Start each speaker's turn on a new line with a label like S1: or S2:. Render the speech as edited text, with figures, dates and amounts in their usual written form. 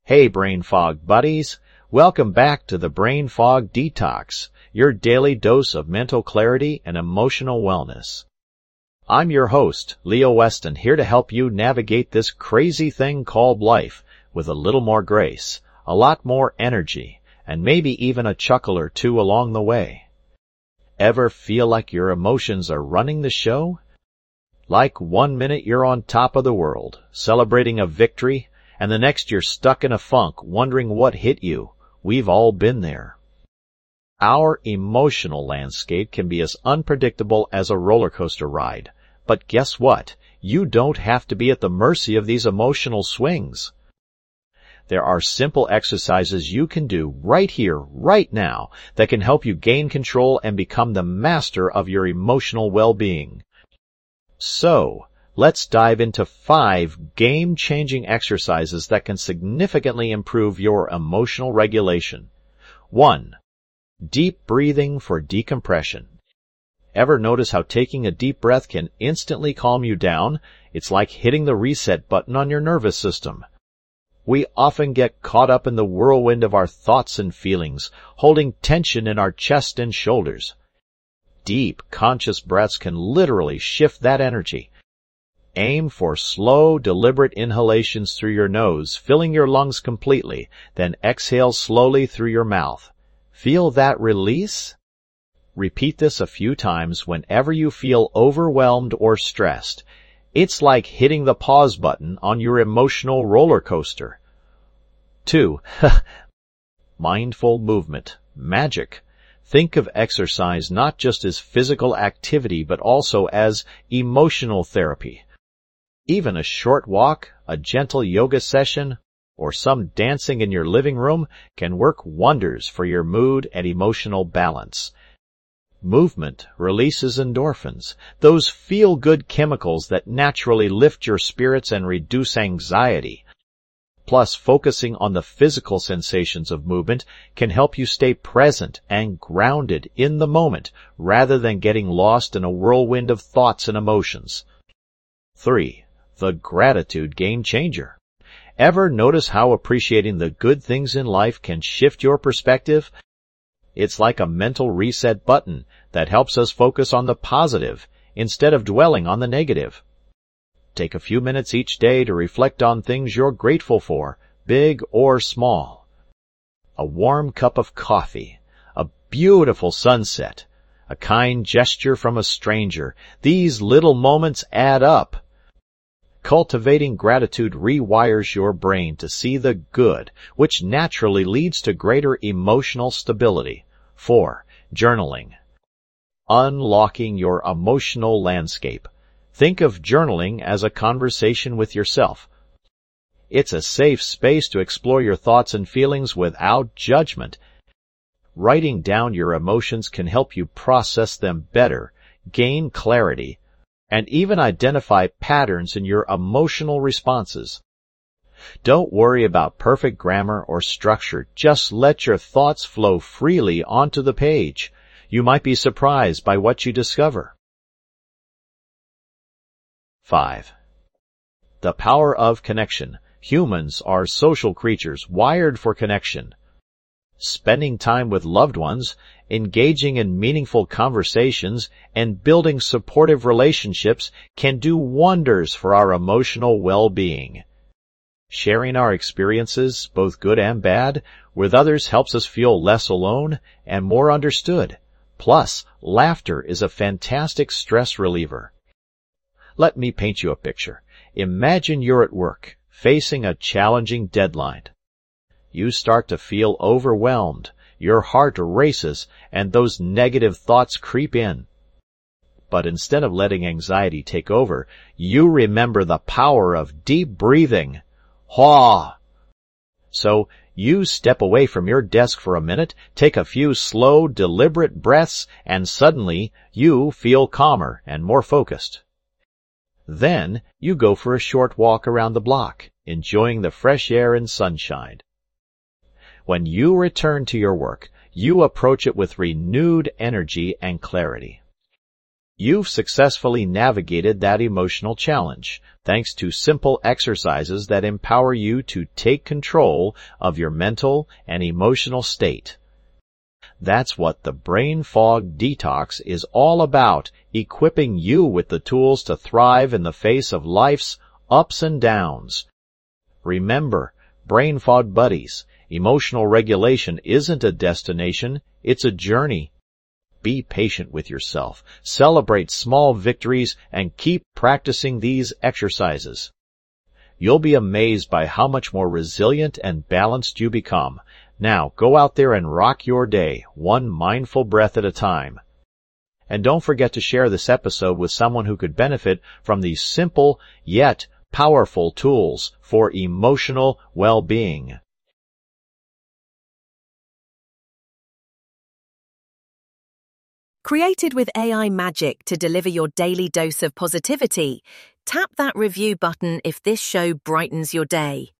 S1: Hey Brain Fog buddies, welcome back to the Brain Fog Detox, your daily dose of mental clarity and emotional wellness. I'm your host, Leo Weston, here to help you navigate this crazy thing called life with a little more grace, a lot more energy, and maybe even a chuckle or two along the way. Ever feel like your emotions are running the show? Like 1 minute you're on top of the world, celebrating a victory, and the next you're stuck in a funk, wondering what hit you. We've all been there. Our emotional landscape can be as unpredictable as a roller coaster ride. But guess what? You don't have to be at the mercy of these emotional swings. There are simple exercises you can do right here, right now, that can help you gain control and become the master of your emotional well-being. So, let's dive into 5 game-changing exercises that can significantly improve your emotional regulation. 1. Deep breathing for decompression. Ever notice how taking a deep breath can instantly calm you down? It's like hitting the reset button on your nervous system. We often get caught up in the whirlwind of our thoughts and feelings, holding tension in our chest and shoulders. Deep, conscious breaths can literally shift that energy. Aim for slow, deliberate inhalations through your nose, filling your lungs completely, then exhale slowly through your mouth. Feel that release? Repeat this a few times whenever you feel overwhelmed or stressed. It's like hitting the pause button on your emotional roller coaster. 2. Mindful movement. Magic. Think of exercise not just as physical activity but also as emotional therapy. Even a short walk, a gentle yoga session, or some dancing in your living room can work wonders for your mood and emotional balance. Movement releases endorphins, those feel-good chemicals that naturally lift your spirits and reduce anxiety. Plus, focusing on the physical sensations of movement can help you stay present and grounded in the moment rather than getting lost in a whirlwind of thoughts and emotions. 3. The gratitude game changer. Ever notice how appreciating the good things in life can shift your perspective? It's like a mental reset button that helps us focus on the positive instead of dwelling on the negative. Take a few minutes each day to reflect on things you're grateful for, big or small. A warm cup of coffee, a beautiful sunset, a kind gesture from a stranger. These little moments add up. Cultivating gratitude rewires your brain to see the good, which naturally leads to greater emotional stability. 4. Journaling. Unlocking your emotional landscape. Think of journaling as a conversation with yourself. It's a safe space to explore your thoughts and feelings without judgment. Writing down your emotions can help you process them better, gain clarity, and even identify patterns in your emotional responses. Don't worry about perfect grammar or structure. Just let your thoughts flow freely onto the page. You might be surprised by what you discover. 5. The power of connection. Humans are social creatures wired for connection. Spending time with loved ones, engaging in meaningful conversations, and building supportive relationships can do wonders for our emotional well-being. Sharing our experiences, both good and bad, with others helps us feel less alone and more understood. Plus, laughter is a fantastic stress reliever. Let me paint you a picture. Imagine you're at work, facing a challenging deadline. You start to feel overwhelmed, your heart races, and those negative thoughts creep in. But instead of letting anxiety take over, you remember the power of deep breathing. Haw! So, you step away from your desk for a minute, take a few slow, deliberate breaths, and suddenly you feel calmer and more focused. Then, you go for a short walk around the block, enjoying the fresh air and sunshine. When you return to your work, you approach it with renewed energy and clarity. You've successfully navigated that emotional challenge, thanks to simple exercises that empower you to take control of your mental and emotional state. That's what the Brain Fog Detox is all about, equipping you with the tools to thrive in the face of life's ups and downs. Remember, Brain Fog Buddies, emotional regulation isn't a destination, it's a journey. Be patient with yourself, celebrate small victories, and keep practicing these exercises. You'll be amazed by how much more resilient and balanced you become. Now, go out there and rock your day, one mindful breath at a time. And don't forget to share this episode with someone who could benefit from these simple yet powerful tools for emotional well-being.
S2: Created with AI magic to deliver your daily dose of positivity, tap that review button if this show brightens your day.